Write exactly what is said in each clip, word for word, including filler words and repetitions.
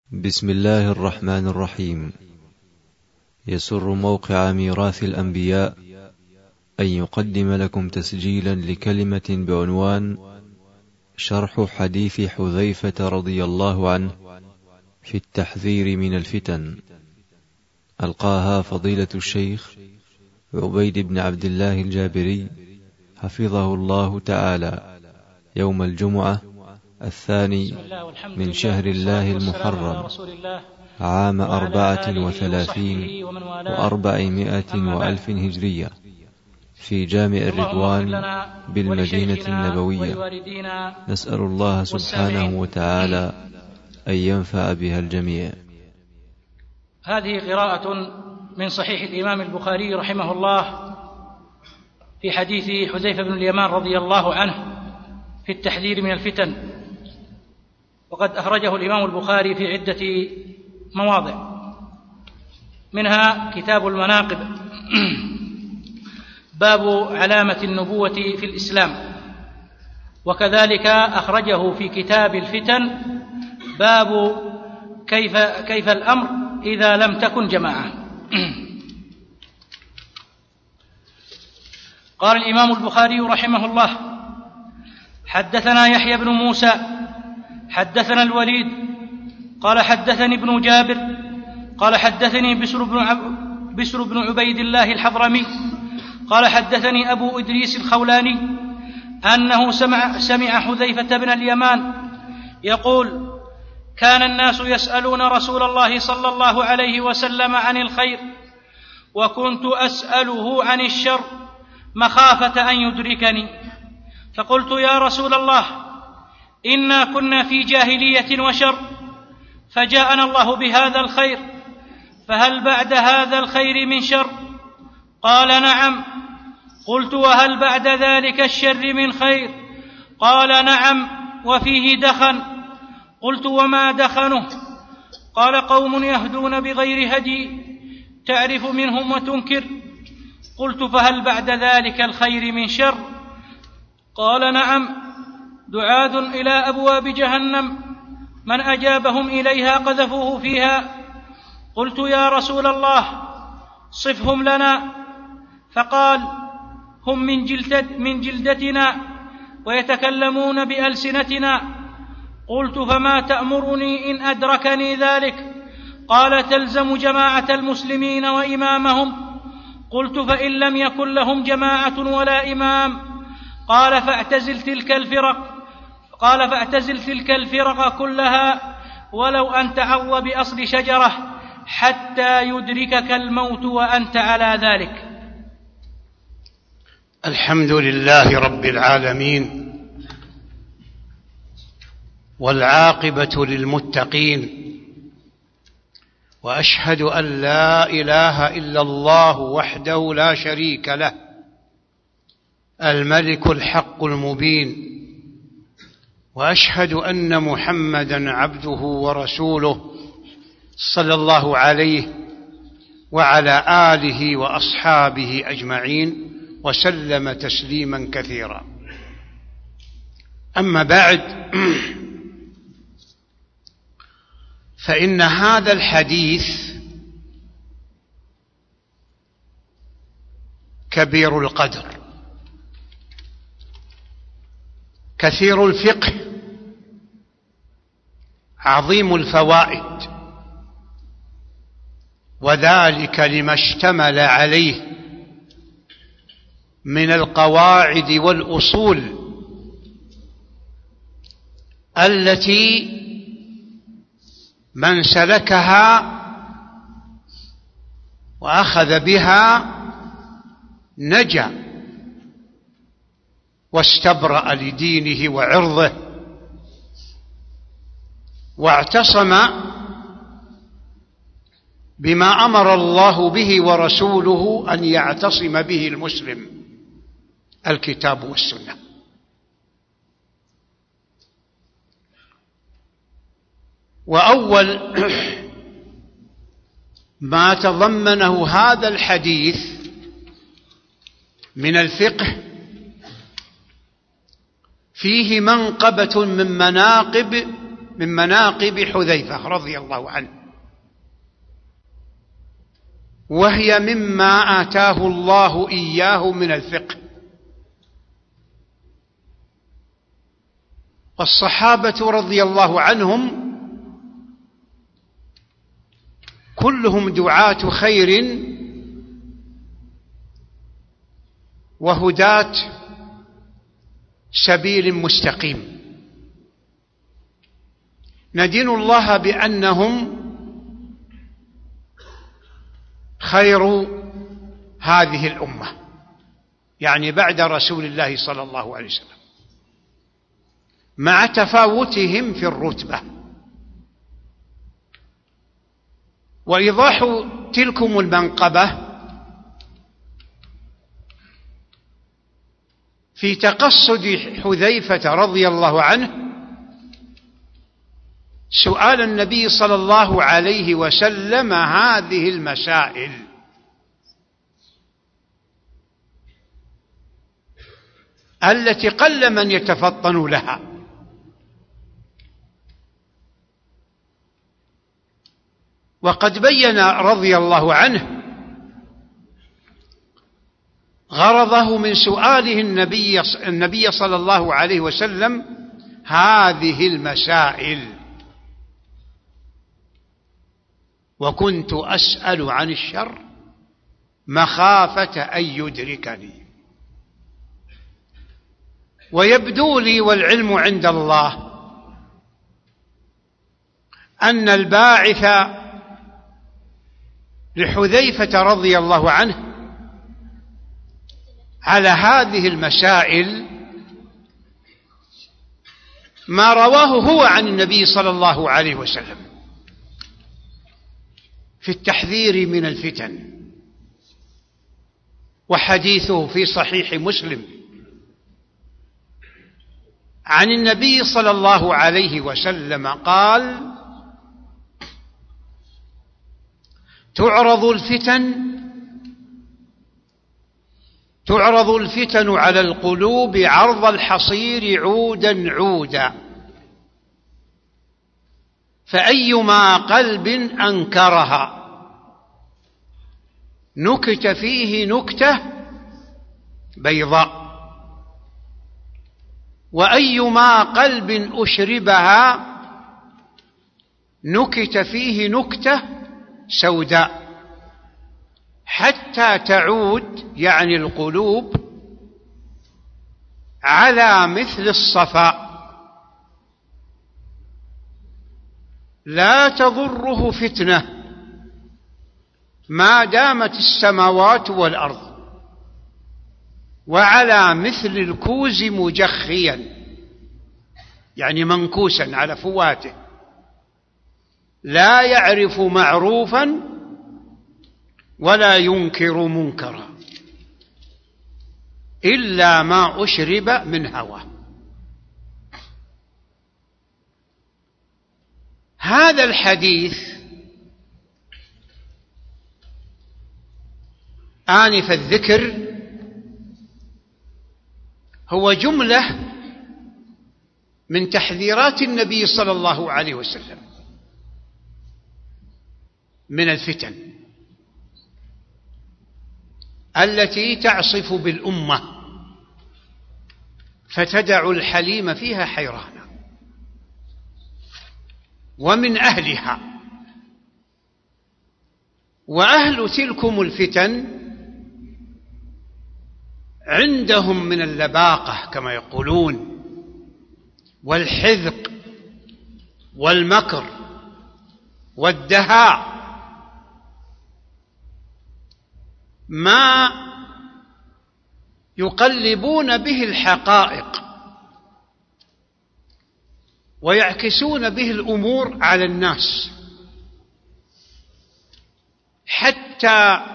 بسم الله الرحمن الرحيم. يسر موقع ميراث الأنبياء أن يقدم لكم تسجيلا لكلمة بعنوان شرح حديث حذيفة رضي الله عنه في التحذير من الفتن، ألقاها فضيلة الشيخ عبيد بن عبد الله الجابري حفظه الله تعالى يوم الجمعة الثاني من شهر الله المحرم عام أربعة وثلاثين وأربعمائة وألف هجرية في جامع الرضوان بالمدينة النبوية. نسأل الله سبحانه وتعالى أن ينفع بها الجميع. هذه قراءة من صحيح الإمام البخاري رحمه الله في حديث حذيفة بن اليمان رضي الله عنه في التحذير من الفتن، وقد أخرجه الإمام البخاري في عدة مواضع، منها كتاب المناقب باب علامة النبوة في الإسلام، وكذلك أخرجه في كتاب الفتن باب كيف, كيف الأمر إذا لم تكن جماعة. قال الإمام البخاري رحمه الله: حدثنا يحيى بن موسى حدثنا الوليد قال حدثني ابن جابر قال حدثني بسر بن, عب بسر بن عبيد الله الحضرمي قال حدثني أبو إدريس الخولاني أنه سمع, سمع حذيفة بن اليمان يقول: كان الناس يسألون رسول الله صلى الله عليه وسلم عن الخير، وكنت أسأله عن الشر مخافة أن يدركني، فقلت: يا رسول الله، إنا كنا في جاهلية وشر، فجاءنا الله بهذا الخير، فهل بعد هذا الخير من شر؟ قال: نعم. قلت: وهل بعد ذلك الشر من خير؟ قال: نعم، وفيه دخن. قلت: وما دخنه؟ قال: قوم يهدون بغير هدي تعرف منهم وتنكر. قلت: فهل بعد ذلك الخير من شر؟ قال: نعم، دعاة إلى أبواب جهنم من أجابهم إليها قذفوه فيها. قلت: يا رسول الله، صفهم لنا. فقال: هم من, جلدت من جلدتنا ويتكلمون بألسنتنا. قلت: فما تأمرني إن أدركني ذلك؟ قال: تلزم جماعة المسلمين وإمامهم. قلت: فإن لم يكن لهم جماعة ولا إمام؟ قال: فاعتزل تلك الفرق قال فاعتزل تلك الفرق كلها ولو أن تعض بأصل شجرة حتى يدركك الموت وأنت على ذلك. الحمد لله رب العالمين، والعاقبة للمتقين، وأشهد أن لا إله إلا الله وحده لا شريك له، الملك الحق المبين، وأشهد أن محمدًا عبده ورسوله صلى الله عليه وعلى آله وأصحابه أجمعين وسلم تسليمًا كثيرا. أما بعد، فإن هذا الحديث كبير القدر، كثير الفقه، عظيم الفوائد، وذلك لما اشتمل عليه من القواعد والأصول التي من سلكها وأخذ بها نجا واستبرأ لدينه وعرضه، واعتصم بما أمر الله به ورسوله أن يعتصم به المسلم: الكتاب والسنة. وأول ما تضمنه هذا الحديث من الفقه فيه منقبة من مناقب من مناقب حذيفة رضي الله عنه، وهي مما آتاه الله إياه من الفقه. والصحابة رضي الله عنهم كلهم دعاة خير وهداة سبيل مستقيم، ندين الله بأنهم خير هذه الأمة، يعني بعد رسول الله صلى الله عليه وسلم، مع تفاوتهم في الرتبة. وإيضاح تلكم المنقبة في تقصد حذيفة رضي الله عنه سؤال النبي صلى الله عليه وسلم هذه المسائل، التي قل من يتفطن لها. وقد بين رضي الله عنه غرضه من سؤاله النبي النبي صلى الله عليه وسلم هذه المسائل: وكنت أسأل عن الشر مخافة أن يدركني. ويبدو لي والعلم عند الله أن الباعث لحذيفة رضي الله عنه على هذه المسائل ما رواه هو عن النبي صلى الله عليه وسلم في التحذير من الفتن، وحديثه في صحيح مسلم عن النبي صلى الله عليه وسلم قال: تعرض الفتن تعرض الفتن على القلوب عرض الحصير عودا عودا، فأيما قلب أنكرها نكت فيه نكتة بيضاء، وأيما قلب أشربها نكت فيه نكتة سوداء، حتى تعود يعني القلوب على مثل الصفاء، لا تضره فتنة ما دامت السماوات والأرض، وعلى مثل الكوز مجخيا يعني منكوسا على فواته، لا يعرف معروفا ولا ينكر منكرا إلا ما أشرب من هوى. هذا الحديث آنف الذكر هو جملة من تحذيرات النبي صلى الله عليه وسلم من الفتن التي تعصف بالأمة فتدع الحليم فيها حيرانا. ومن أهلها وأهل تلكم الفتن عندهم من اللباقة كما يقولون والحذق والمكر والدهاء ما يقلبون به الحقائق ويعكسون به الأمور على الناس حتى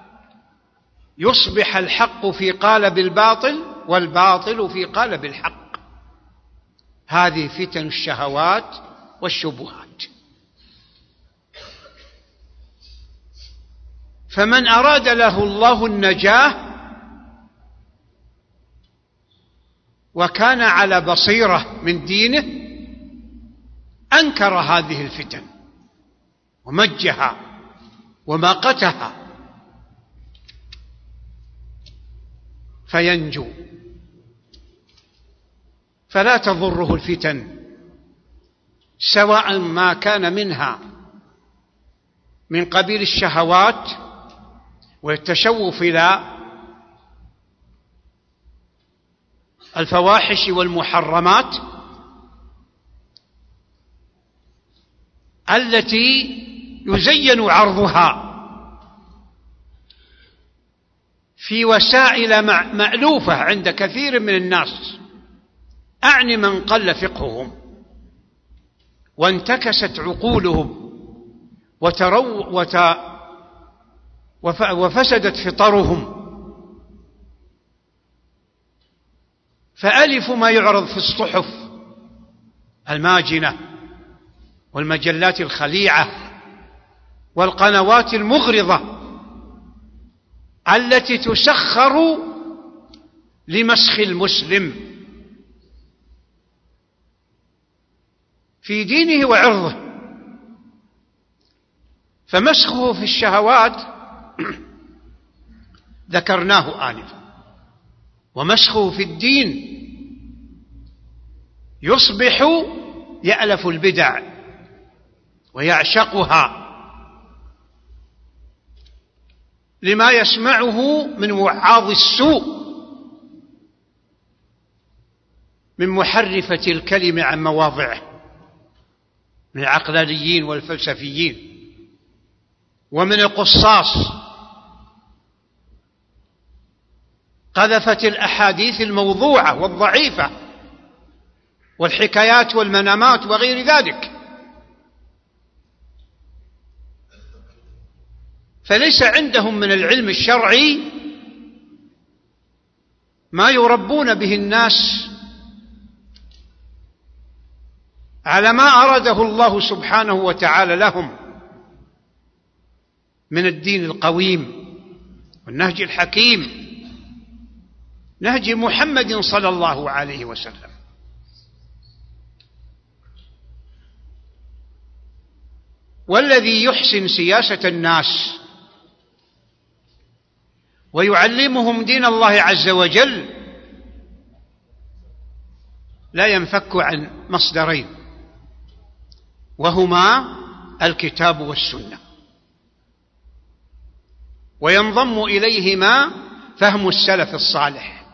يصبح الحق في قالب الباطل والباطل في قالب الحق. هذه فتن الشهوات والشبهات. فمن أراد له الله النجاة وكان على بصيرة من دينه أنكر هذه الفتن ومجها وماقتها فينجو. فلا تضره الفتن سواء ما كان منها من قبيل الشهوات والتشوف إلى الفواحش والمحرمات التي يزين عرضها في وسائل مألوفة عند كثير من الناس، أعني من قل فقههم وانتكست عقولهم وترو وت وفسدت فطرهم، فألفوا ما يعرض في الصحف الماجنة والمجلات الخليعة والقنوات المغرضة التي تسخر لمسخ المسلم في دينه وعرضه. فمسخه في الشهوات ذكرناه آنفا، ومسخه في الدين يصبح يألف البدع ويعشقها لما يسمعه من وعاظ السوء من محرفة الكلم عن مواضعه من العقلانيين والفلسفيين ومن القصاص. قذفت الأحاديث الموضوعة والضعيفة والحكايات والمنامات وغير ذلك، فليس عندهم من العلم الشرعي ما يربون به الناس على ما أراده الله سبحانه وتعالى لهم من الدين القويم والنهج الحكيم، نهج محمد صلى الله عليه وسلم. والذي يحسن سياسة الناس ويعلمهم دين الله عز وجل لا ينفك عن مصدرين، وهما الكتاب والسنة، وينضم إليهما فهم السلف الصالح.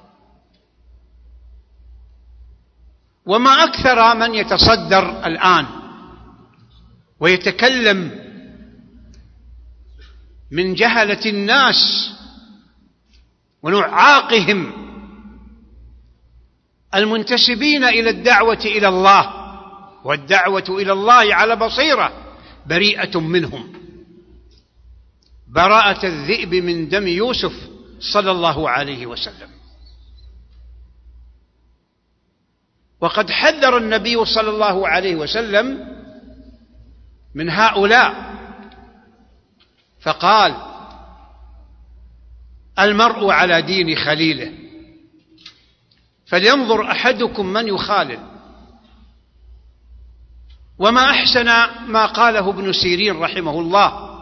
وما أكثر من يتصدر الآن ويتكلم من جهلة الناس ونعاقهم المنتسبين إلى الدعوة إلى الله، والدعوة إلى الله على بصيرة بريئة منهم براءة الذئب من دم يوسف صلى الله عليه وسلم. وقد حذر النبي صلى الله عليه وسلم من هؤلاء فقال: المرء على دين خليله فلينظر أحدكم من يخالل. وما أحسن ما قاله ابن سيرين رحمه الله،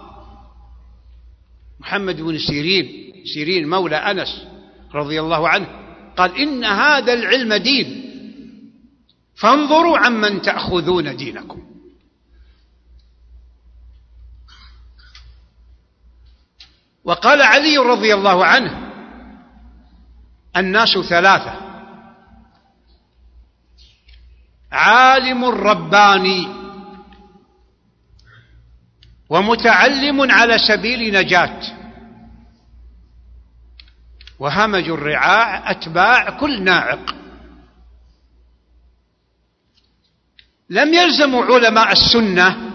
محمد بن سيرين سيرين مولى أنس رضي الله عنه، قال: إن هذا العلم دين فانظروا عمن تأخذون دينكم. وقال علي رضي الله عنه: الناس ثلاثة: عالم رباني، ومتعلم على سبيل نجاة، وهمج الرعاع أتباع كل ناعق. لم يلزموا علماء السنة،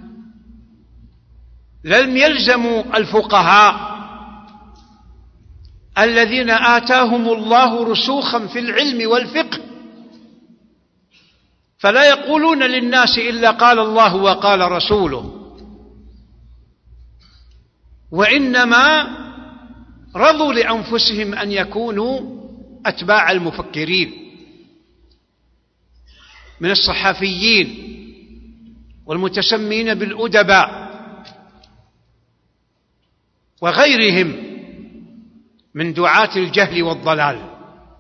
لم يلزموا الفقهاء الذين آتاهم الله رسوخا في العلم والفقه، فلا يقولون للناس إلا قال الله وقال رسوله، وإنما رضوا لأنفسهم أن يكونوا أتباع المفكرين من الصحفيين والمتسمين بالأدباء وغيرهم من دعاة الجهل والضلال.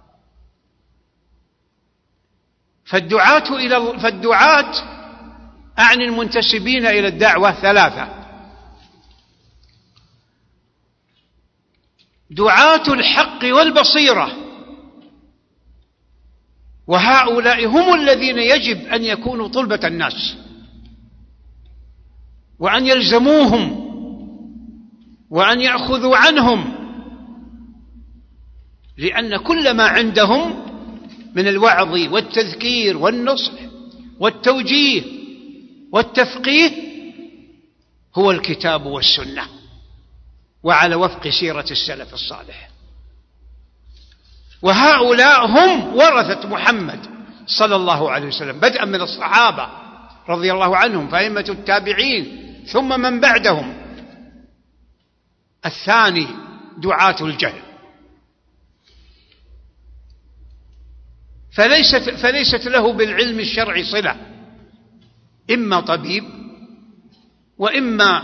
فالدعاة إلى فالدعاة أعني المنتسبين إلى الدعوة ثلاثة: دعاة الحق والبصيرة، وهؤلاء هم الذين يجب أن يكونوا طلبة الناس وأن يلزموهم وأن يأخذوا عنهم، لأن كل ما عندهم من الوعظ والتذكير والنصح والتوجيه والتفقيه هو الكتاب والسنة، وعلى وفق سيرة السلف الصالح. وهؤلاء هم ورثة محمد صلى الله عليه وسلم، بدءا من الصحابة رضي الله عنهم فأئمة التابعين ثم من بعدهم. الثاني دعاة الجهل، فليست, فليست له بالعلم الشرعي صلة، إما طبيب وإما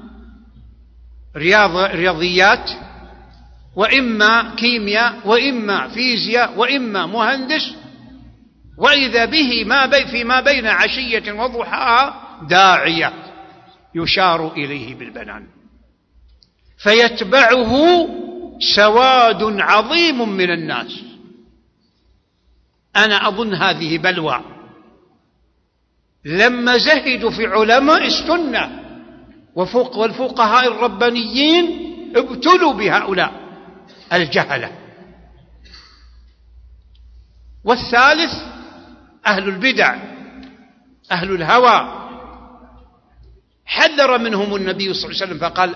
رياض رياضيات وإما كيمياء وإما فيزياء وإما مهندس، وإذا به ما بي فيما بين عشية وضحاها داعية يشار إليه بالبنان، فيتبعه سواد عظيم من الناس. أنا أظن هذه بلوى، لما زهدوا في علماء السنة وفوق والفقهاء الربانيين ابتلوا بهؤلاء الجهلة. والثالث أهل البدع أهل الهوى، حذر منهم النبي صلى الله عليه وسلم فقال: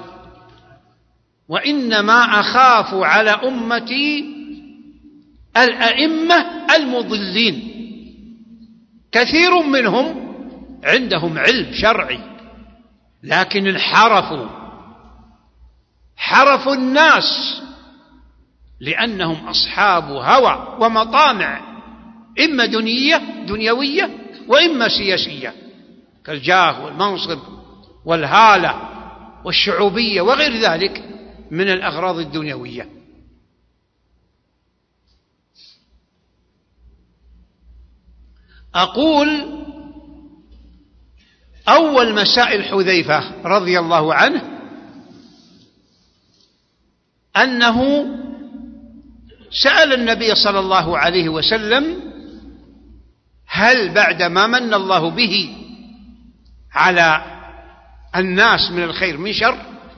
وإنما أخاف على أمتي الأئمة المضلين. كثير منهم عندهم علم شرعي لكن انحرفوا، حرفوا الناس لأنهم أصحاب هوى ومطامع، إما دنية دنيوية وإما سياسية، كالجاه والمنصب والهالة والشعوبية وغير ذلك من الأغراض الدنيوية. أقول أول مسائل حذيفة رضي الله عنه أنه سأل النبي صلى الله عليه وسلم: هل بعد ما من الله به على الناس من الخير من شر؟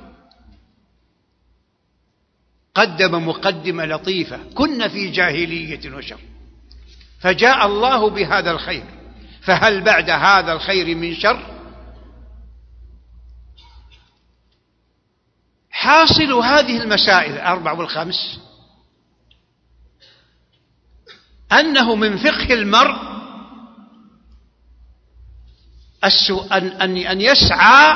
قدم مقدمة لطيفة: كنا في جاهلية وشر، فجاء الله بهذا الخير، فهل بعد هذا الخير من شر؟ حاصل هذه المسائل الأربع والخمس أنه من فقه المرء أن يسعى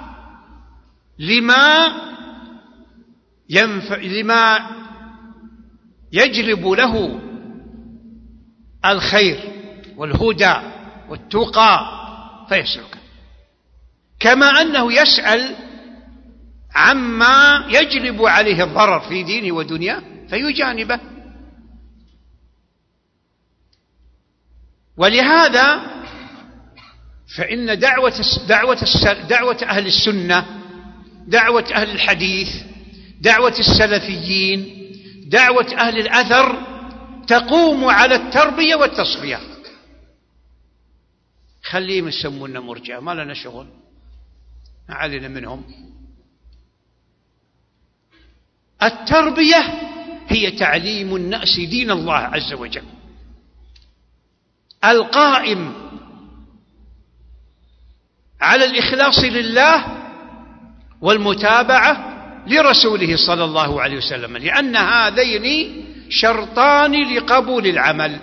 لما ينفع لما يجلب له الخير والهدى والتقى فيسلك، كما أنه يسأل عما يجلب عليه الضرر في دينه ودنياه فيجانبه. ولهذا فإن دعوة دعوة دعوة أهل السنة، دعوة أهل الحديث، دعوة السلفيين، دعوة أهل الأثر تقوم على التربية والتصفية. خليهم يسمونا مرجئة، ما لنا شغل، ما علينا منهم. التربية هي تعليم الناس دين الله عز وجل، القائم على الإخلاص لله والمتابعة لرسوله صلى الله عليه وسلم، لأن هذين شرطان لقبول العمل.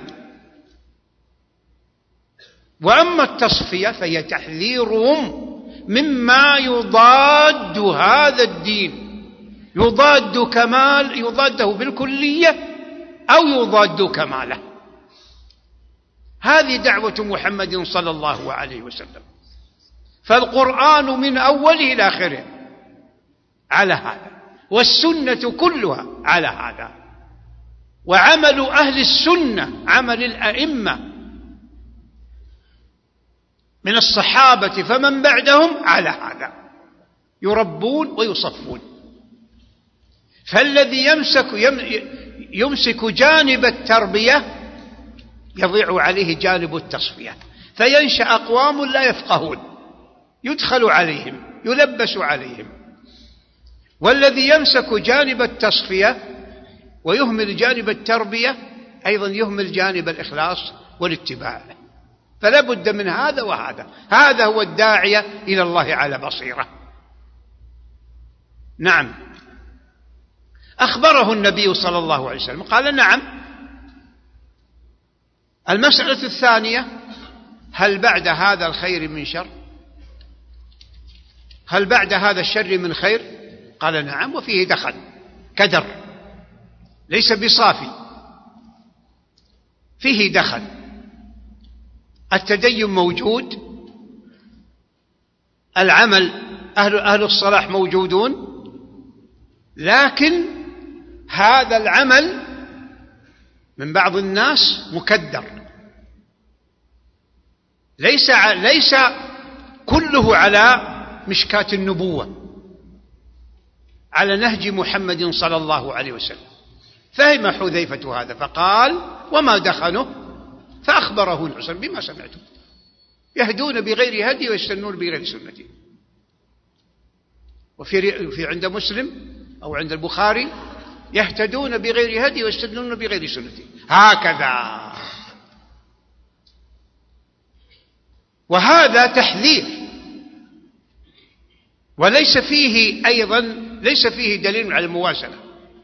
وأما التصفية فهي تحذيرهم مما يضاد هذا الدين، يضاد كمال يضاده بالكلية أو يضاد كماله. هذه دعوة محمد صلى الله عليه وسلم. فالقرآن من أوله إلى آخره على هذا، والسنة كلها على هذا، وعمل أهل السنة عمل الأئمة من الصحابة فمن بعدهم على هذا، يربون ويصفون. فالذي يمسك يمسك جانب التربية يضيع عليه جانب التصفية، فينشأ أقوام لا يفقهون يدخل عليهم يلبس عليهم. والذي يمسك جانب التصفية ويهمل جانب التربية أيضا يهمل جانب الإخلاص والاتباع. فلا بد من هذا وهذا، هذا هو الداعية إلى الله على بصيرة. نعم، أخبره النبي صلى الله عليه وسلم قال نعم. المسألة الثانية: هل بعد هذا الخير من شر؟ هل بعد هذا الشر من خير؟ قال نعم، وفيه دخل كدر ليس بصافي، فيه دخل. التدين موجود، العمل أهل, أهل الصلاح موجودون، لكن هذا العمل من بعض الناس مكدر، ليس ليس كله على مشكاة النبوة، على نهج محمد صلى الله عليه وسلم. فهم حذيفة هذا فقال: وما دخنه؟ فأخبره الحسن بما سمعته: يهدون بغير هدي ويستنون بغير سنتي. وفي في عند مسلم أو عند البخاري: يهتدون بغير هدي ويستنون بغير سنتي. هكذا. وهذا تحذير، وليس فيه أيضا ليس فيه دليل على الموازنة.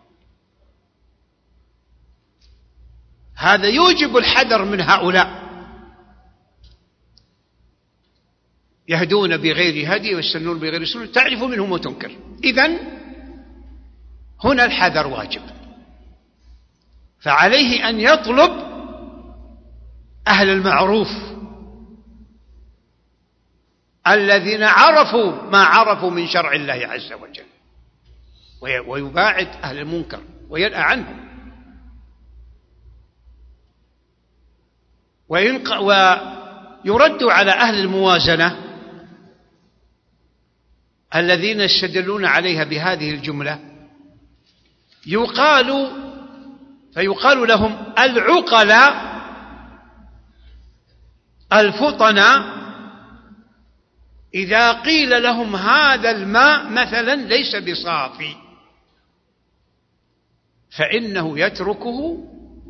هذا يوجب الحذر من هؤلاء، يهدون بغير هدي ويستنون بغير سنة، تعرف منهم وتنكر. إذن هنا الحذر واجب، فعليه أن يطلب أهل المعروف الذين عرفوا ما عرفوا من شرع الله عز وجل، ويباعد أهل المنكر وينأى عنهم، ويرد على أهل الموازنة الذين يستدلون عليها بهذه الجملة. يقال فيقال لهم العقلاء الفطناء إذا قيل لهم هذا الماء مثلا ليس بصافي فإنه يتركه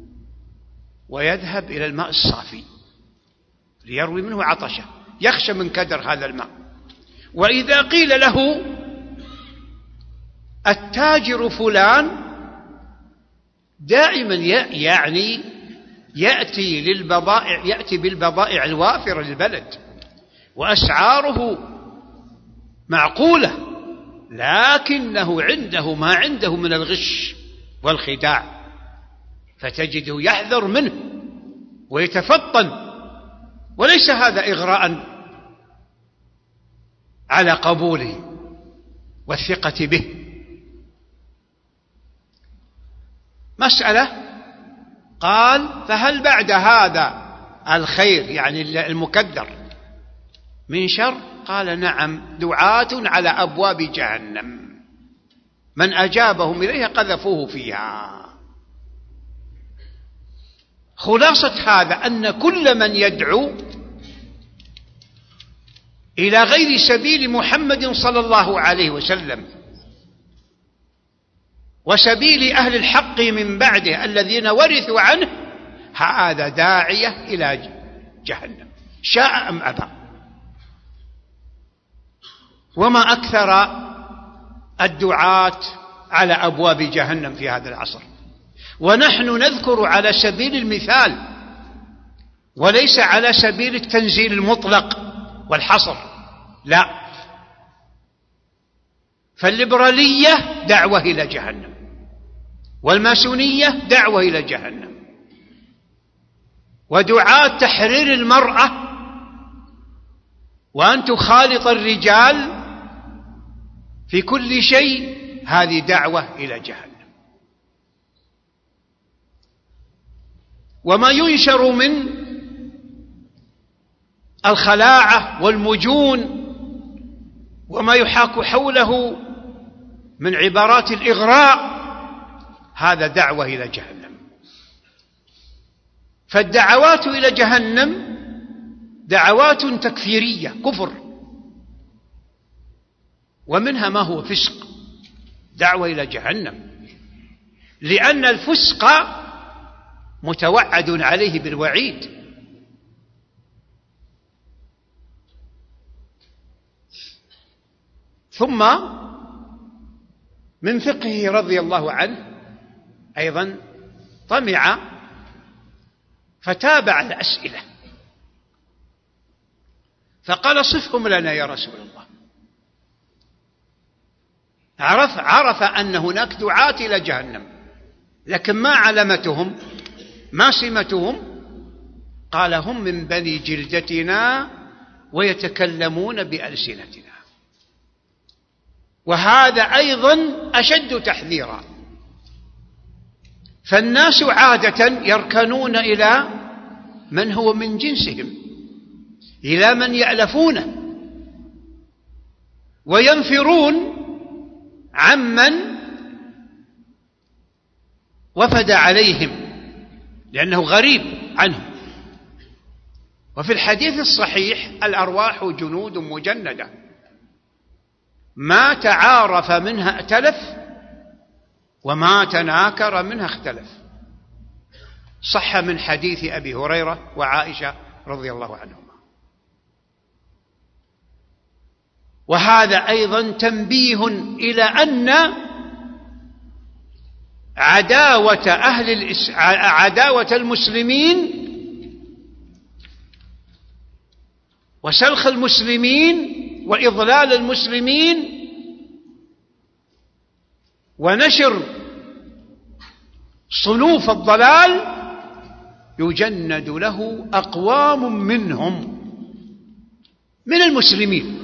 ويذهب إلى الماء الصافي ليروي منه عطشه، يخشى من كدر هذا الماء. وإذا قيل له التاجر فلان دائما يعني يأتي للبضائع يأتي بالبضائع الوافرة للبلد وأسعاره معقولة، لكنه عنده ما عنده من الغش والخداع، فتجده يحذر منه ويتفطن، وليس هذا إغراء على قبوله والثقة به. مسألة قال: فهل بعد هذا الخير يعني المكدر من شر؟ قال: نعم، دعاة على أبواب جهنم من أجابهم إليها قذفوه فيها. خلاصة هذا أن كل من يدعو إلى غير سبيل محمد صلى الله عليه وسلم وسبيل أهل الحق من بعده الذين ورثوا عنه، هذا داعية إلى جهنم شاء أم أبى. وما أكثر الدعاة على أبواب جهنم في هذا العصر، ونحن نذكر على سبيل المثال وليس على سبيل التنزيل المطلق والحصر، لا. فالليبرالية دعوة إلى جهنم، والماسونية دعوة إلى جهنم، ودعاة تحرير المرأة وأن تخالط الرجال في كل شيء، هذه دعوة إلى جهنم. وما ينشر من الخلاعة والمجون وما يحاك حوله من عبارات الإغراء، هذا دعوة إلى جهنم. فالدعوات إلى جهنم دعوات تكفيرية، كفر، ومنها ما هو فسق، دعوة إلى جهنم، لأن الفسق متوعد عليه بالوعيد. ثم من فقهه رضي الله عنه أيضا طمع فتابع الأسئلة فقال صفهم لنا يا رسول الله. عرف, عرف أن هناك دعاة إلى جهنم، لكن ما علامتهم، ما سمتهم؟ قال هم من بني جلدتنا ويتكلمون بألسنتنا. وهذا أيضا أشد تحذيرا. فالناس عادة يركنون إلى من هو من جنسهم، إلى من يألفونه، وينفرون عمن وفد عليهم لأنه غريب عنهم. وفي الحديث الصحيح الأرواح جنود مجندة، ما تعارف منها ائتلف وما تناكر منها اختلف. صح من حديث أبي هريرة وعائشة رضي الله عنهما. وهذا أيضا تنبيه إلى أن عداوة أهل الإس... عداوة المسلمين وسلخ المسلمين وإضلال المسلمين ونشر صنوف الضلال يجند له أقوام منهم من المسلمين.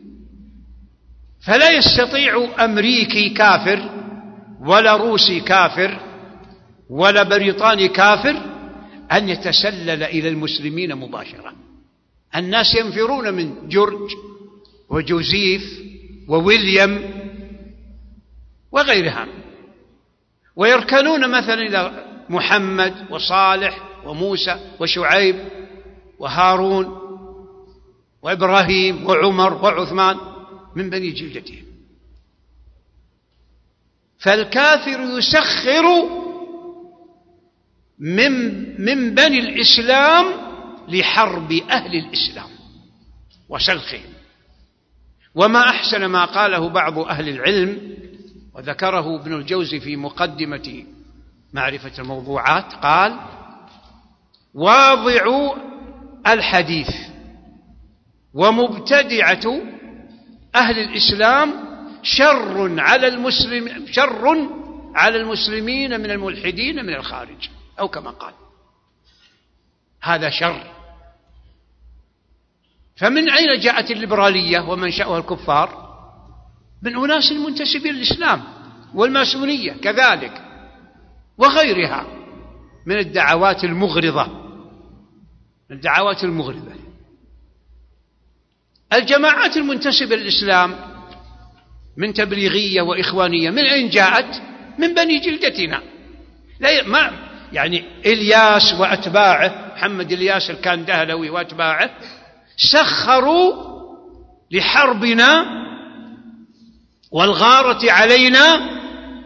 فلا يستطيع أمريكي كافر ولا روسي كافر ولا بريطاني كافر أن يتسلل إلى المسلمين مباشرة. الناس ينفرون من جورج وجوزيف وويليام وغيرها، ويركنون مثلا إلى محمد وصالح وموسى وشعيب وهارون وإبراهيم وعمر وعثمان من بني جلدتهم. فالكافر يسخر من من بني الإسلام لحرب أهل الإسلام وسلخهم. وما أحسن ما قاله بعض أهل العلم وذكره ابن الجوزي في مقدمة معرفة الموضوعات، قال: واضع الحديث ومبتدعة أهل الإسلام شر على المسلم شر على المسلمين من الملحدين من الخارج، أو كما قال، هذا شر. فمن أين جاءت الليبرالية ومنشأها الكفار؟ من أناس منتسبين للإسلام، والماسونية كذلك وغيرها من الدعوات المغرضة من الدعوات المغرضة. الجماعات المنتسبة للإسلام من تبليغية وإخوانية من أين جاءت؟ من بني جلدتنا. لا ما يعني إلياس وأتباعه، محمد إلياس الكاندهلوي وأتباعه سخروا لحربنا والغارة علينا،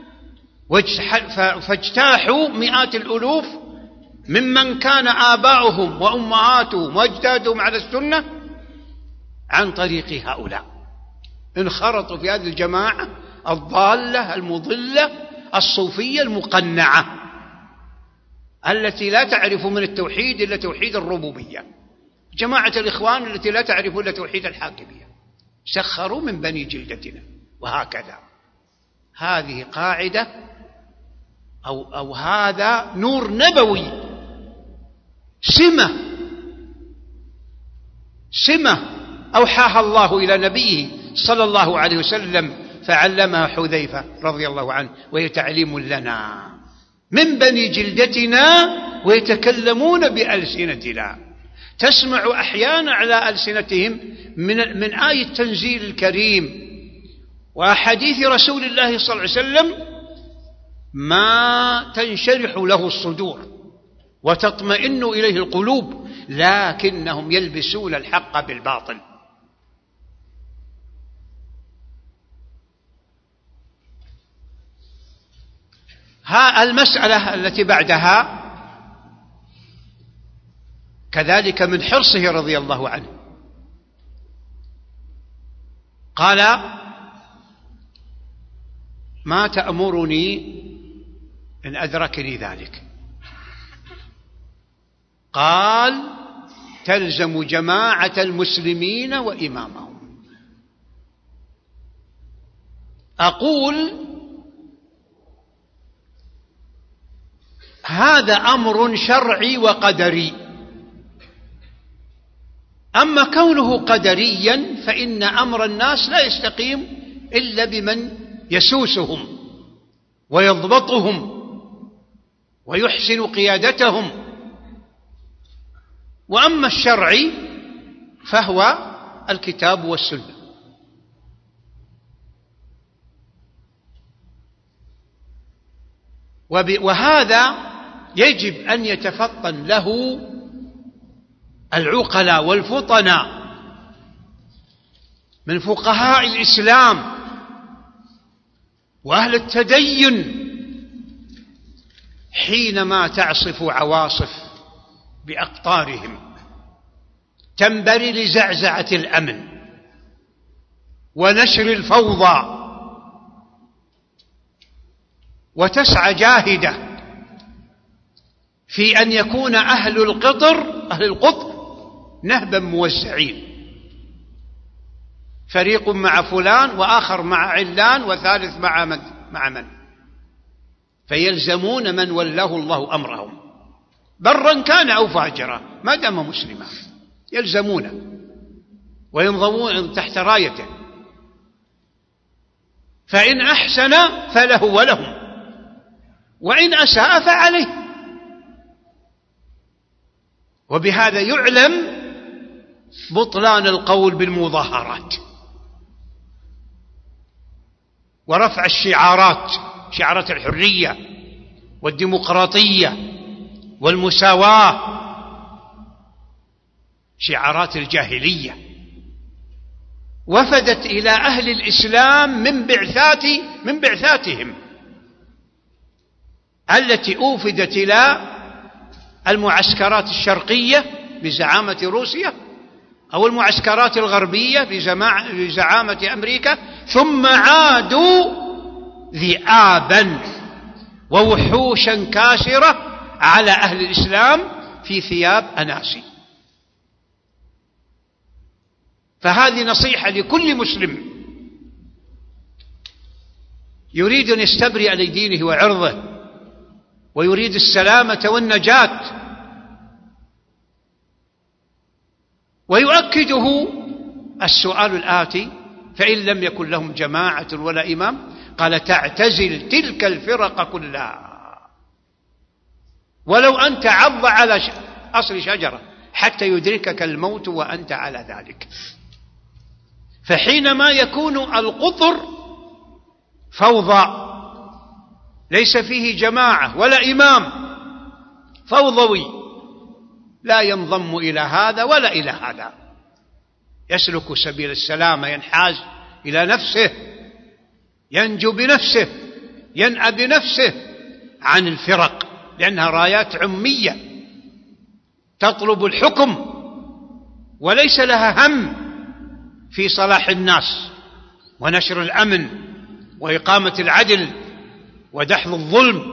فاجتاحوا مئات الألوف ممن كان آباؤهم وأمهاتهم وأجدادهم على السنة عن طريق هؤلاء. انخرطوا في هذه الجماعة الضالة المضلة الصوفية المقنعة التي لا تعرف من التوحيد إلا توحيد الربوبية، جماعة الإخوان التي لا تعرف إلا توحيد الحاكمية. سخروا من بني جلدتنا. وهكذا هذه قاعدة أو, أو هذا نور نبوي، سمة سمة أوحاها الله إلى نبيه صلى الله عليه وسلم فعلمها حذيفة رضي الله عنه، وهي تعليم لنا من بني جلدتنا ويتكلمون بألسنتنا. تسمع أحيانا على ألسنتهم من, من آية تنزيل الكريم وأحاديث رسول الله صلى الله عليه وسلم ما تنشرح له الصدور وتطمئن إليه القلوب، لكنهم يلبسون الحق بالباطل. ها المسألة التي بعدها كذلك من حرصه رضي الله عنه، قال: ما تأمرني إن أدركني ذلك؟ قال: تلزم جماعة المسلمين وإمامهم. أقول: هذا أمر شرعي وقدري. أما كونه قدريا فإن أمر الناس لا يستقيم إلا بمن يسوسهم ويضبطهم ويحسن قيادتهم. وأما الشرعي فهو الكتاب والسنة. وهذا يجب أن يتفطن له العقلاء والفطناء من فقهاء الإسلام وأهل التدين حينما تعصف عواصف بأقطارهم تنبري لزعزعة الأمن ونشر الفوضى، وتسعى جاهدة في أن يكون أهل القطر أهل القطر نهبا موزعين، فريق مع فلان وآخر مع علان وثالث مع من, مع من فيلزمون من وله الله أمرهم برا كان أو فاجرا ما دام مسلما، يلزمونه وينضمون تحت رايته، فإن أحسن فله ولهم، وإن أساء فعليه. وبهذا يعلم بطلان القول بالمظاهرات ورفع الشعارات، شعارات الحرية والديمقراطية والمساواة، شعارات الجاهلية وفدت إلى أهل الإسلام من بعثات من بعثاتهم التي أوفدت إلى المعسكرات الشرقية بزعامة روسيا أو المعسكرات الغربية بزعامة أمريكا، ثم عادوا ذئابا ووحوشا كاسرة على أهل الإسلام في ثياب أناسي. فهذه نصيحة لكل مسلم يريد أن يستبرئ لدينه وعرضه ويريد السلامة والنجاة، ويؤكده السؤال الآتي: فإن لم يكن لهم جماعة ولا إمام؟ قال: تعتزل تلك الفرق كلها ولو أنت عض على أصل شجرة حتى يدركك الموت وأنت على ذلك. فحينما يكون القطر فوضى ليس فيه جماعة ولا إمام، فوضوي لا ينضم إلى هذا ولا إلى هذا، يسلك سبيل السلامة، ينحاز إلى نفسه، ينجو بنفسه، ينأى بنفسه عن الفرق، لأنها رايات عمية تطلب الحكم وليس لها هم في صلاح الناس ونشر الأمن وإقامة العدل ودحض الظلم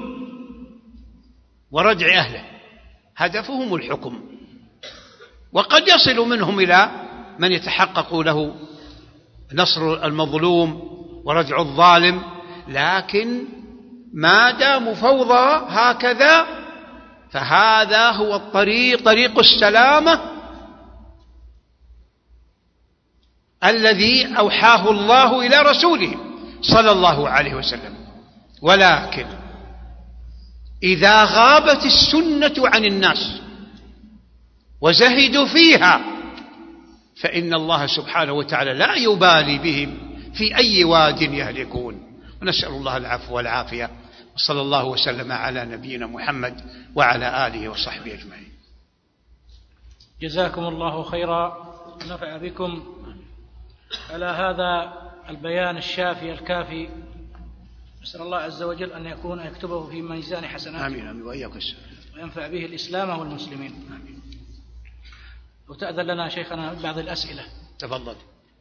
وردع أهله، هدفهم الحكم. وقد يصل منهم إلى من يتحقق له نصر المظلوم وردع الظالم، لكن ما دام فوضى هكذا فهذا هو الطريق، طريق السلامة الذي أوحاه الله إلى رسوله صلى الله عليه وسلم. ولكن إذا غابت السنة عن الناس وزهدوا فيها فإن الله سبحانه وتعالى لا يبالي بهم في أي واد يهلكون. ونسأل الله العفو والعافية، وصلى الله وسلم على نبينا محمد وعلى آله وصحبه أجمعين. جزاكم الله خيرا، نفع بكم على هذا البيان الشافي الكافي. نسأل الله عز وجل أن يكون يكتبه في ميزان حسناته. آمين آمين وإياك السلام. وينفع به الإسلام والمسلمين. آمين. وتأذن لنا شيخنا بعض الأسئلة. تفضل.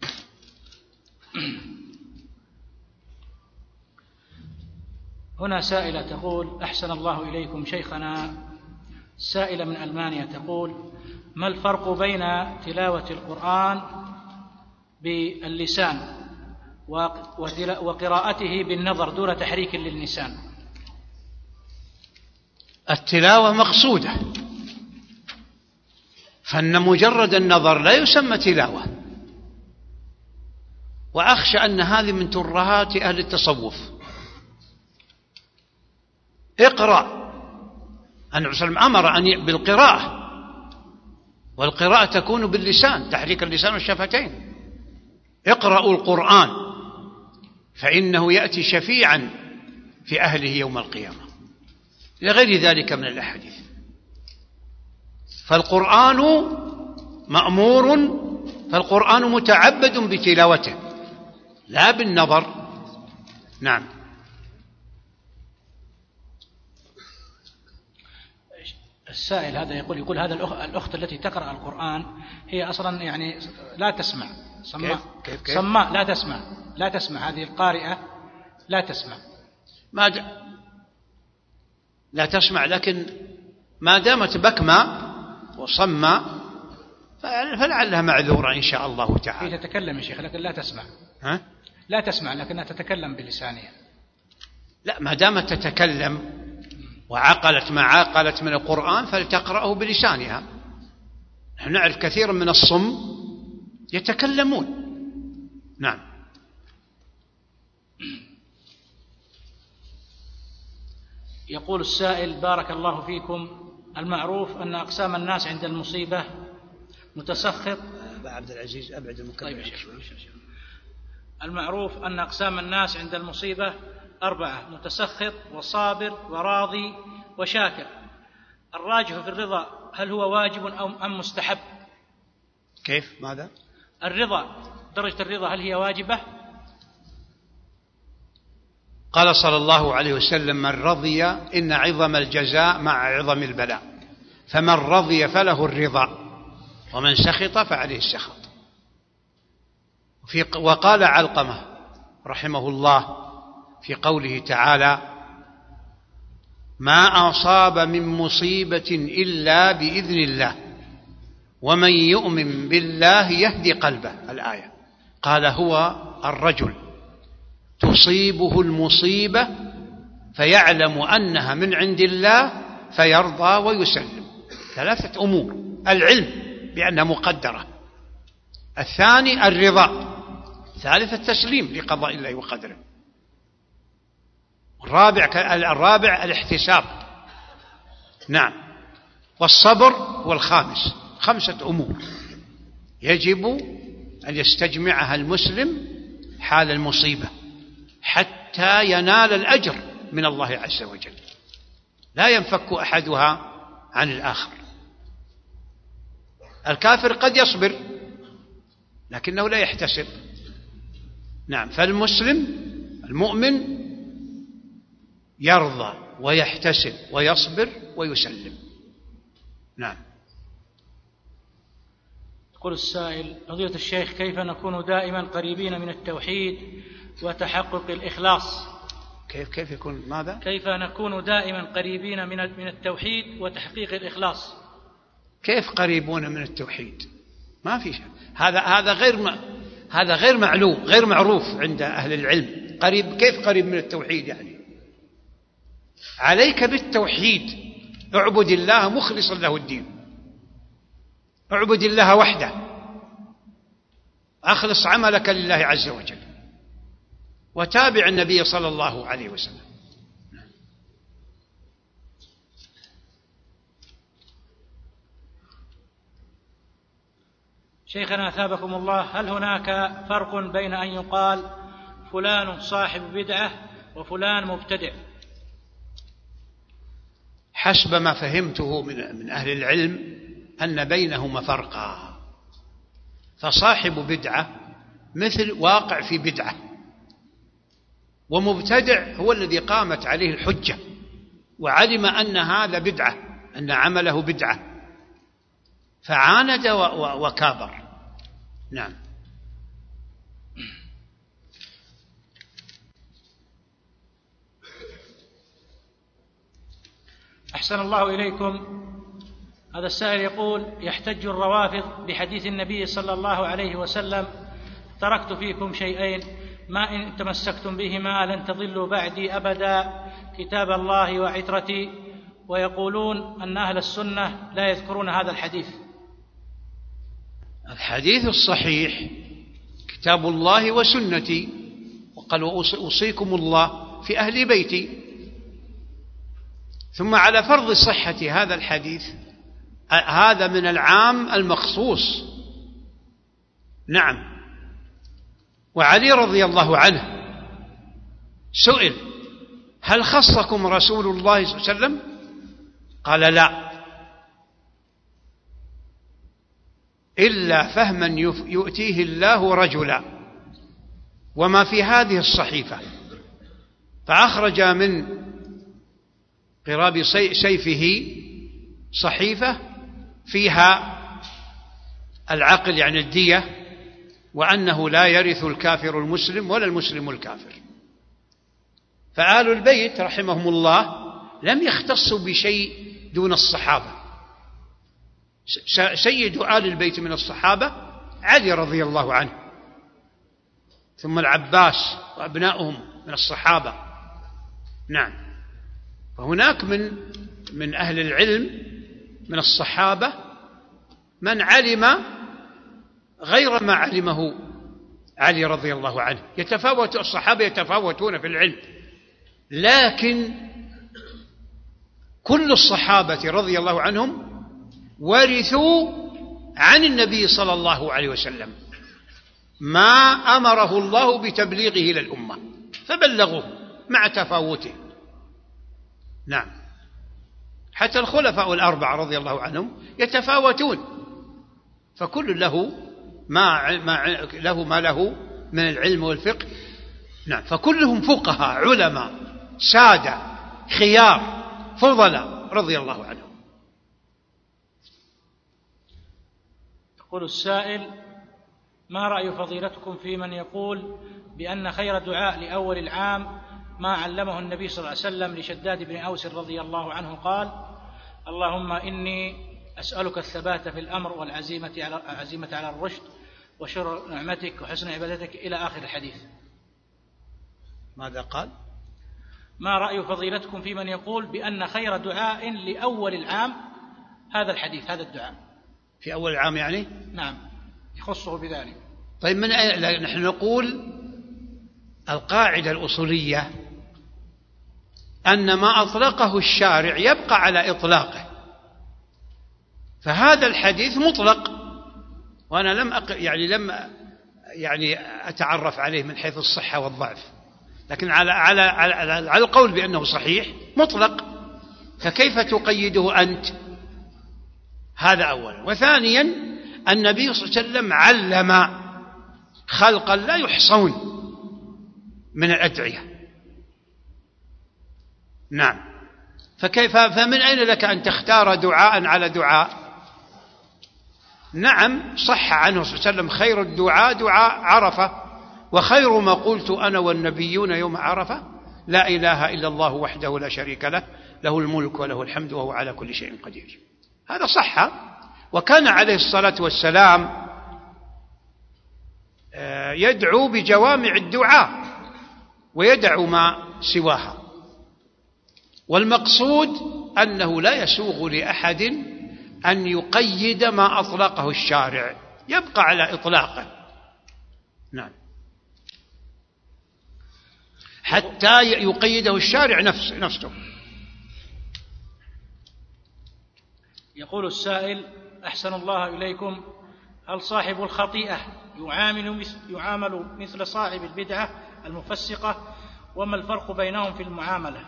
هنا سائلة تقول: أحسن الله إليكم شيخنا. سائلة من ألمانيا تقول: ما الفرق بين تلاوة القرآن باللسان وقراءته بالنظر دون تحريك للسان؟ التلاوة مقصودة، فإن مجرد النظر لا يسمى تلاوة. وأخشى أن هذه من ترهات أهل التصوف. اقرأ، النبي صلى الله عليه وسلم أمر أن بالقراءة، والقراءة تكون باللسان، تحريك اللسان والشفتين. اقرأوا القرآن فإنه يأتي شفيعا في أهله يوم القيامة، لغير ذلك من الأحاديث. فالقرآن مأمور، فالقرآن متعبد بتلاوته لا بالنظر. نعم. السائل هذا يقول يقول هذا الأخت التي تقرأ القرآن هي أصلا يعني لا تسمع، صماء كيف كيف صماء لا تسمع لا تسمع هذه القارئة لا تسمع ما د... لا تسمع، لكن ما دامت بكمة وصمة فلعلها معذورة إن شاء الله تعالى. هي تتكلم يا شيخ لكن لا تسمع. ها؟ لا تسمع لكنها تتكلم بلسانها. لا، ما دامت تتكلم وعقلت ما عقلت من القرآن فلتقرأه بلسانها. نحن نعرف كثيرا من الصم يتكلمون. نعم. يقول السائل: بارك الله فيكم، المعروف أن أقسام الناس عند المصيبة متسخط. عبد العزيز أبعد المكمل. طيب المعروف أن أقسام الناس عند المصيبة أربعة: متسخط وصابر وراضي وشاكر. الراجح في الرضا هل هو واجب أو أم مستحب؟ كيف؟ ماذا؟ الرضا، درجة الرضا هل هي واجبة؟ قال صلى الله عليه وسلم: من رضي إن عظم الجزاء مع عظم البلاء، فمن رضي فله الرضا ومن سخط فعليه السخط. وقال علقمة رحمه الله في قوله تعالى: ما أصاب من مصيبة إلا بإذن الله ومن يؤمن بالله يهدي قلبه. الآية. قال: هو الرجل تصيبه المصيبة فيعلم أنها من عند الله فيرضى ويسلم. ثلاثة أمور: العلم بأنها مقدرة، الثاني الرضا، ثالث التسليم لقضاء الله وقدره، الرابع الرابع الاحتساب. نعم. والصبر هو الخامس. خمسة أمور يجب أن يستجمعها المسلم حال المصيبة حتى ينال الأجر من الله عز وجل، لا ينفك أحدها عن الآخر. الكافر قد يصبر لكنه لا يحتسب. نعم. فالمسلم المؤمن يرضى ويحتسب ويصبر ويسلم. نعم. يقول السائل: فضيلة الشيخ، كيف نكون دائما قريبين من التوحيد وتحقق الإخلاص؟ كيف كيف يكون ماذا؟ كيف نكون دائما قريبين من من التوحيد وتحقيق الإخلاص؟ كيف قريبون من التوحيد؟ ما في شيء. هذا هذا غير م... هذا غير معلوم، غير معروف عند أهل العلم. قريب كيف قريب من التوحيد؟ يعني عليك بالتوحيد، اعبد الله مخلصا له الدين، اعبد الله وحده. أخلص عملك لله عز وجل وتابع النبي صلى الله عليه وسلم. شيخنا أثابكم الله، هل هناك فرق بين أن يقال فلان صاحب بدعة وفلان مبتدع؟ حسب ما فهمته من من أهل العلم أن بينهما فرقا، فصاحب بدعة مثل واقع في بدعة، ومبتدع هو الذي قامت عليه الحجة وعلم أن هذا بدعة، أن عمله بدعة، فعاند وكابر. نعم. أحسن الله إليكم. هذا السائل يقول: يحتج الروافض بحديث النبي صلى الله عليه وسلم: تركت فيكم شيئين ما إن تمسكتم بهما لن تضلوا بعدي أبدا، كتاب الله وعترتي، ويقولون أن أهل السنة لا يذكرون هذا الحديث. الحديث الصحيح كتاب الله وسنتي، وقال: أوصيكم الله في أهل بيتي. ثم على فرض صحة هذا الحديث، هذا من العام المخصوص. نعم. وعلي رضي الله عنه سئل: هل خصكم رسول الله صلى الله عليه وسلم؟ قال: لا، إلا فهما يؤتيه الله رجلا، وما في هذه الصحيفة. فأخرج من قراب سيفه صحيفة فيها العقل، يعني الدية، وأنه لا يرث الكافر المسلم ولا المسلم الكافر. فآل البيت رحمهم الله لم يختصوا بشيء دون الصحابة. سيد آل البيت من الصحابة علي رضي الله عنه، ثم العباس وأبنائهم من الصحابة. نعم. فهناك من من أهل العلم من الصحابة من علم غير ما علمه علي رضي الله عنه. يتفاوت الصحابة، يتفاوتون في العلم، لكن كل الصحابة رضي الله عنهم ورثوا عن النبي صلى الله عليه وسلم ما أمره الله بتبليغه للأمة، فبلغوه مع تفاوته. نعم. حتى الخلفاء الأربعة رضي الله عنهم يتفاوتون، فكل له ما ما له ما له من العلم والفقه. نعم. فكلهم فقهاء علماء سادة خيار فضلاء رضي الله عنهم. يقول السائل: ما رأي فضيلتكم في من يقول بأن خير دعاء لأول العام ما علمه النبي صلى الله عليه وسلم لشداد بن أوس رضي الله عنه، قال: اللهم إني أسألك الثبات في الأمر والعزيمة على العزيمة على الرشد وشر نعمتك وحسن عبادتك، إلى آخر الحديث. ماذا قال؟ ما رأي فضيلتكم في من يقول بأن خير دعاء لأول العام هذا الحديث، هذا الدعاء في أول العام يعني؟ نعم، يخصه بذلك. طيب، من أين؟ نحن نقول القاعدة الأصولية أن ما أطلقه الشارع يبقى على إطلاقه، فهذا الحديث مطلق، وأنا لم أق... يعني لم يعني أتعرف عليه من حيث الصحة والضعف، لكن على على على, على القول بأنه صحيح مطلق، فكيف تقيده أنت؟ هذا أولا. وثانيا، النبي صلى الله عليه وسلم علم خلقا لا يحصون من الأدعية. نعم. فكيف فمن أين لك أن تختار دعاء على دعاء؟ نعم، صح عنه صلى الله عليه وسلم: خير الدعاء دعاء عرفة، وخير ما قلت أنا والنبيون يوم عرفة لا إله إلا الله وحده لا شريك له، له الملك وله الحمد وهو على كل شيء قدير. هذا صح. وكان عليه الصلاة والسلام يدعو بجوامع الدعاء ويدعو ما سواها، والمقصود أنه لا يسوغ لأحد أن يقيد ما أطلقه الشارع، يبقى على إطلاقه. نعم، حتى يقيده الشارع نفسه نفسه. يقول السائل: أحسن الله إليكم، هل صاحب الخطيئة يعامل يعامل مثل صاحب البدعة المفسقة؟ وما الفرق بينهم في المعاملة؟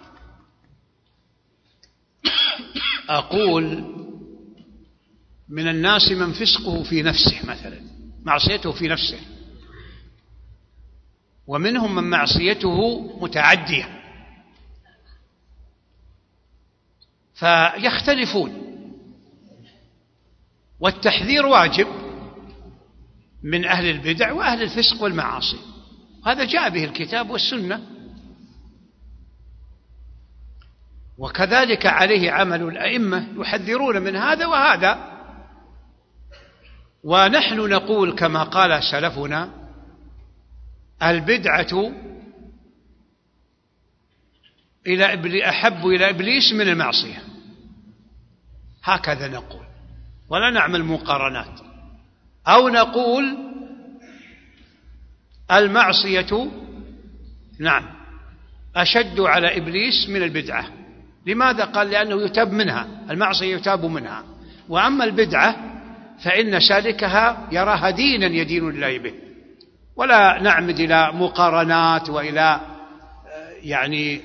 أقول: من الناس من فسقه في نفسه، مثلا معصيته في نفسه، ومنهم من معصيته متعدية، فيختلفون، والتحذير واجب من أهل البدع وأهل الفسق والمعاصي، هذا جاء به الكتاب والسنة، وكذلك عليه عمل الأئمة يحذرون من هذا وهذا. ونحن نقول كما قال سلفنا: البدعة إلى أحب إلى إبليس من المعصية، هكذا نقول، ولا نعمل مقارنات. أو نقول: المعصية نعم أشد على إبليس من البدعة. لماذا؟ قال: لأنه يتاب منها، المعصية يتاب منها، وأما البدعة فإن سالكها يراها دينا يدين الله به. ولا نعمد إلى مقارنات وإلى يعني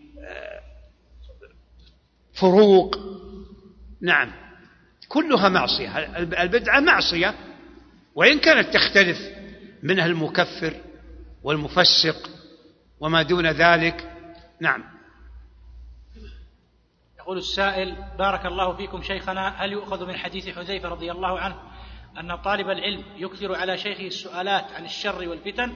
فروق، نعم كلها معصية. البدعة معصية وإن كانت تختلف، منها المكفر والمفسق وما دون ذلك. نعم. يقول السائل: بارك الله فيكم شيخنا، هل يؤخذ من حديث حذيفة رضي الله عنه أن طالب العلم يكثر على شيخه السؤالات عن الشر والفتن؟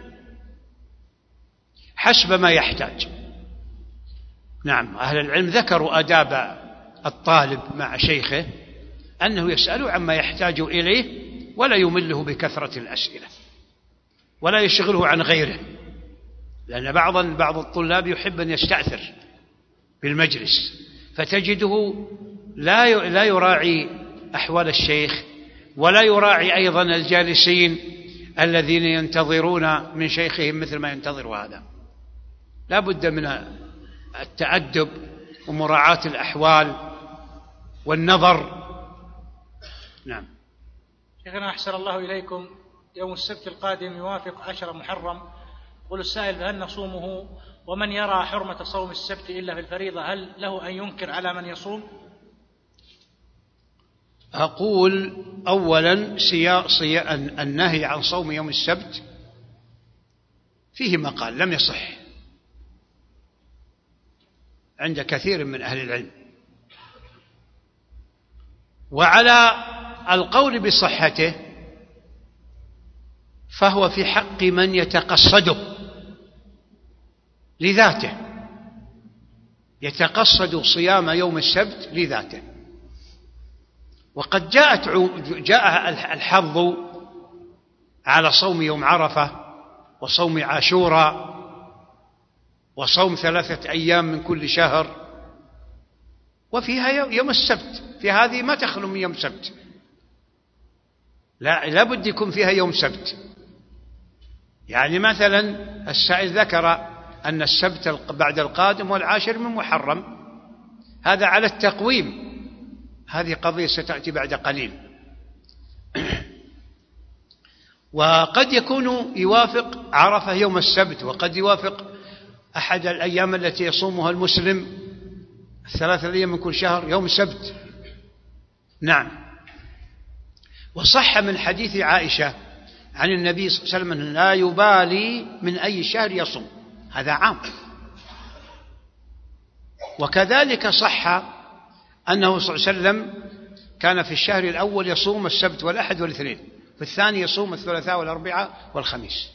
حسب ما يحتاج. نعم، أهل العلم ذكروا آداب الطالب مع شيخه، أنه يسأل عما يحتاج إليه ولا يمله بكثرة الأسئلة ولا يشغله عن غيره، لأن بعض بعض الطلاب يحب أن يستأثر بالمجلس، فتجده لا لا يراعي أحوال الشيخ ولا يراعي أيضا الجالسين الذين ينتظرون من شيخهم مثل ما ينتظر هذا. لا بد من التأدب ومراعاة الأحوال والنظر. نعم. شيخنا أحسن الله إليكم، يوم السبت القادم يوافق عشر محرم، يقول السائل: فهل نصومه؟ ومن يرى حرمة صوم السبت إلا في الفريضة هل له أن ينكر على من يصوم؟ أقول: أولا صيا النهي عن صوم يوم السبت فيه مقال لم يصح عند كثير من أهل العلم، وعلى القول بصحته فهو في حق من يتقصده لذاته، يتقصد صيام يوم السبت لذاته. وقد جاءت جاء الحظ على صوم يوم عرفة وصوم عاشوراء وصوم ثلاثة أيام من كل شهر، وفيها يوم السبت، في هذه ما تخلو من يوم سبت، لا لابد يكون فيها يوم سبت. يعني مثلا السائل ذكر أن السبت بعد القادم والعاشر من محرم، هذا على التقويم، هذه قضية ستأتي بعد قليل. وقد يكون يوافق عرفة يوم السبت، وقد يوافق أحد الأيام التي يصومها المسلم الثلاثة أيام من كل شهر يوم سبت. نعم. وصح من حديث عائشة عن النبي صلى الله عليه وسلم: لا يبالي من أي شهر يصوم، هذا عام. وكذلك صح أنه صلى الله عليه وسلم كان في الشهر الأول يصوم السبت والأحد والاثنين، في الثاني يصوم الثلاثاء والأربعاء والخميس.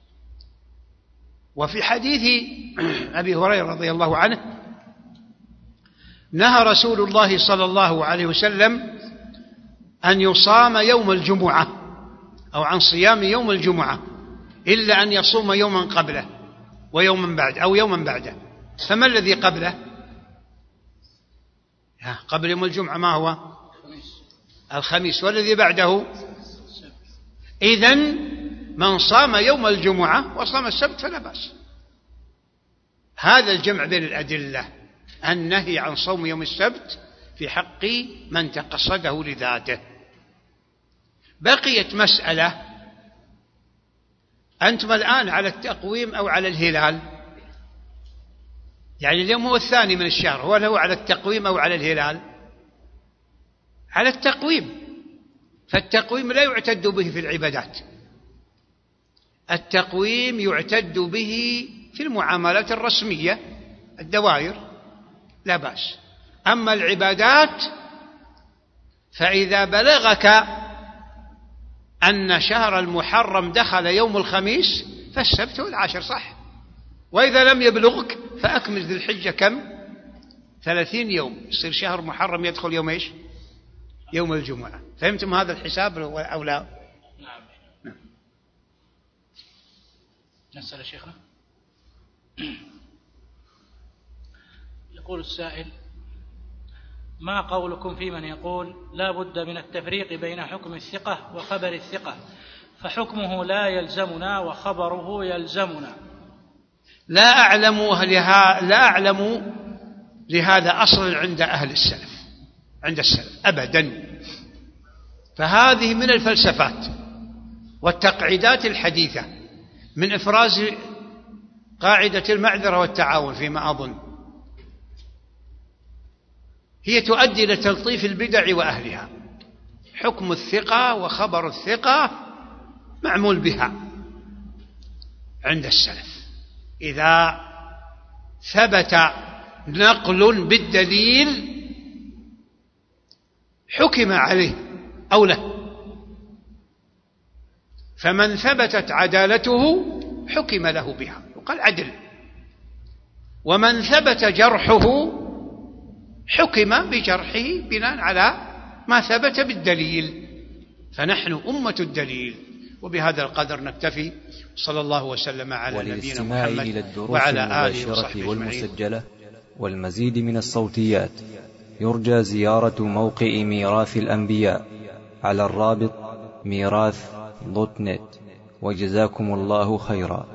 وفي حديث أبي هريرة رضي الله عنه: نهى رسول الله صلى الله عليه وسلم أن يصام يوم الجمعة، أو عن صيام يوم الجمعة، إلا أن يصوم يوما قبله ويوما بعد أو يوما بعده. فما الذي قبله؟ قبل يوم الجمعة ما هو؟ الخميس. والذي بعده؟ إذن من صام يوم الجمعة وصام السبت فلا بأس. هذا الجمع بين الأدلة، النهي عن صوم يوم السبت في حق من تقصده لذاته. بقيت مسألة، أنتم الآن على التقويم أو على الهلال؟ يعني اليوم هو الثاني من الشهر، هو له على التقويم أو على الهلال؟ على التقويم. فالتقويم لا يعتد به في العبادات، التقويم يعتد به في المعاملات الرسمية، الدوائر لا بأس. أما العبادات فإذا بلغك أن شهر المحرم دخل يوم الخميس فالسبت والعاشر صح، وإذا لم يبلغك فأكمل ذي الحجة كم؟ ثلاثين يوم، يصير شهر محرم يدخل يوم إيش؟ يوم الجمعة. فهمتم هذا الحساب أو لا؟ نعم. نعم. نسأل شيخنا. يقول السائل: ما قولكم في من يقول لا بد من التفريق بين حكم الثقة وخبر الثقة، فحكمه لا يلزمنا وخبره يلزمنا؟ لا أعلم لها لا أعلم لهذا أصل عند أهل السلف، عند السلف أبدا. فهذه من الفلسفات والتقعيدات الحديثة، من إفراز قاعدة المعذرة والتعاون فيما أظن، هي تؤدي إلى تلطيف البدع وأهلها. حكم الثقة وخبر الثقة معمول بها عند السلف، إذا ثبت نقل بالدليل حكم عليه أو له، فمن ثبتت عدالته حكم له بها وقال عدل، ومن ثبت جرحه حكم بجرحه بناء على ما ثبت بالدليل. فنحن أمة الدليل. وبهذا القدر نكتفي، صلى الله وسلم على نبينا محمد إلى الدروس وعلى آله وصحبه والمسجلة والمزيد من الصوتيات يرجى زيارة موقع ميراث الأنبياء على الرابط ميراث دوت نت. وجزاكم الله خيرا.